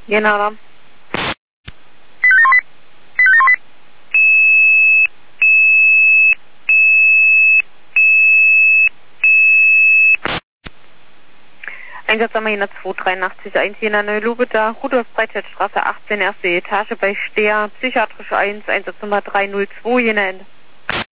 Genau. Dann. Einsatz am 283 1 Jena Neulube da, Rudolf Breitscheidstraße 18, erste Etage bei Stehr, psychiatrisch 1, Einsatz Nummer 302, Jena Ende.